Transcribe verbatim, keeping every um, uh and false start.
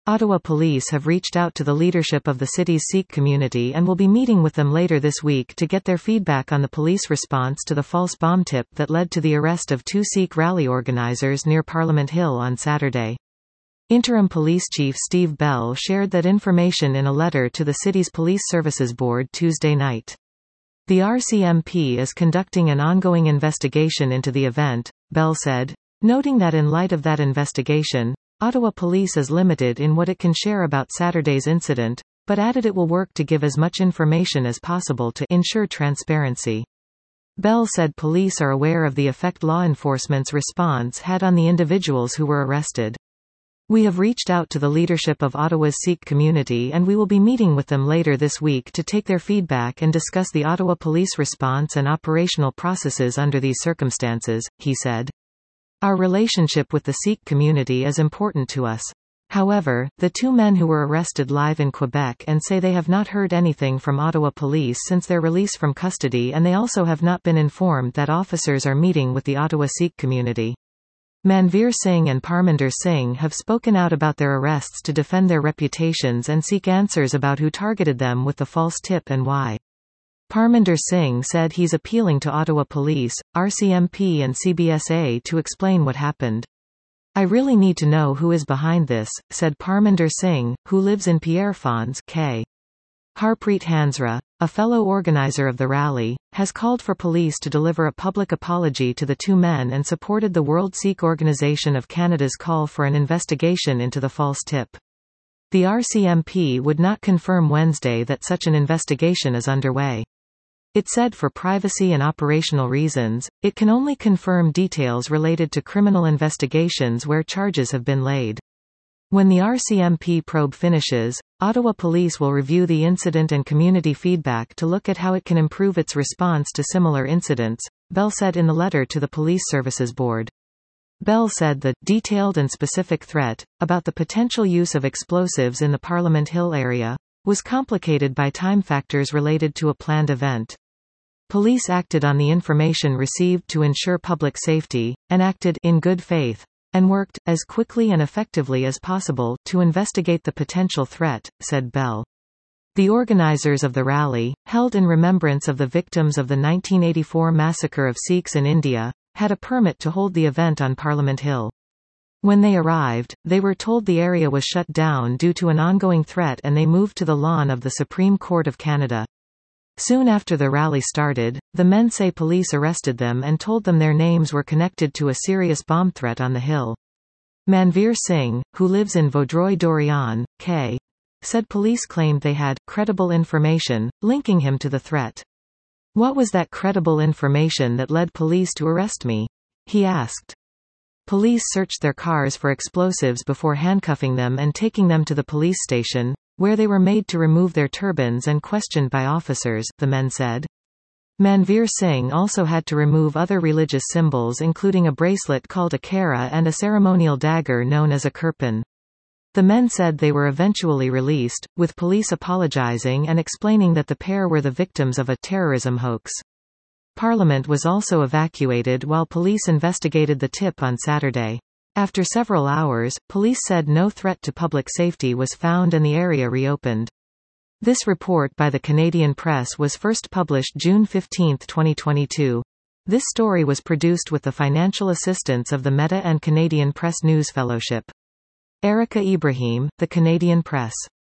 Ottawa police have reached out to the leadership of the city's Sikh community and will be meeting with them later this week to get their feedback on the police response to the false bomb tip that led to the arrest of two Sikh rally organisers near Parliament Hill on Saturday. Interim Police Chief Steve Bell shared that information in a letter to the city's Police Services Board Tuesday night. The R C M P is conducting an ongoing investigation into the event, Bell said, noting that in light of that investigation, Ottawa Police is limited in what it can share about Saturday's incident, but added it will work to give as much information as possible to ensure transparency. Bell said police are aware of the effect law enforcement's response had on the individuals who were arrested. We have reached out to the leadership of Ottawa's Sikh community and we will be meeting with them later this week to take their feedback and discuss the Ottawa police response and operational processes under these circumstances, he said. Our relationship with the Sikh community is important to us. However, the two men who were arrested live in Quebec and say they have not heard anything from Ottawa police since their release from custody, and they also have not been informed that officers are meeting with the Ottawa Sikh community. Manveer Singh and Parminder Singh have spoken out about their arrests to defend their reputations and seek answers about who targeted them with the false tip and why. Parminder Singh said he's appealing to Ottawa Police, R C M P and C B S A to explain what happened. I really need to know who is behind this, said Parminder Singh, who lives in Pierrefonds, K. Harpreet Hansra, a fellow organizer of the rally, has called for police to deliver a public apology to the two men and supported the World Sikh Organization of Canada's call for an investigation into the false tip. The R C M P would not confirm Wednesday that such an investigation is underway. It said for privacy and operational reasons, it can only confirm details related to criminal investigations where charges have been laid. When the R C M P probe finishes, Ottawa Police will review the incident and community feedback to look at how it can improve its response to similar incidents, Bell said in the letter to the Police Services Board. Bell said the detailed and specific threat, about the potential use of explosives in the Parliament Hill area, was complicated by time factors related to a planned event. Police acted on the information received to ensure public safety, and acted in good faith, and worked, as quickly and effectively as possible, to investigate the potential threat, said Bell. The organizers of the rally, held in remembrance of the victims of the nineteen eighty-four massacre of Sikhs in India, had a permit to hold the event on Parliament Hill. When they arrived, they were told the area was shut down due to an ongoing threat and they moved to the lawn of the Supreme Court of Canada. Soon after the rally started, the men say police arrested them and told them their names were connected to a serious bomb threat on the hill. Manveer Singh, who lives in Vaudreuil-Dorion, K. said police claimed they had credible information linking him to the threat. What was that credible information that led police to arrest me? He asked. Police searched their cars for explosives before handcuffing them and taking them to the police station, where they were made to remove their turbans and questioned by officers, the men said. Manveer Singh also had to remove other religious symbols including a bracelet called a kara and a ceremonial dagger known as a kirpan. The men said they were eventually released, with police apologizing and explaining that the pair were the victims of a terrorism hoax. Parliament was also evacuated while police investigated the tip on Saturday. After several hours, police said no threat to public safety was found and the area reopened. This report by the Canadian Press was first published June fifteenth twenty twenty-two. This story was produced with the financial assistance of the Meta and Canadian Press News Fellowship. Erica Ibrahim, The Canadian Press.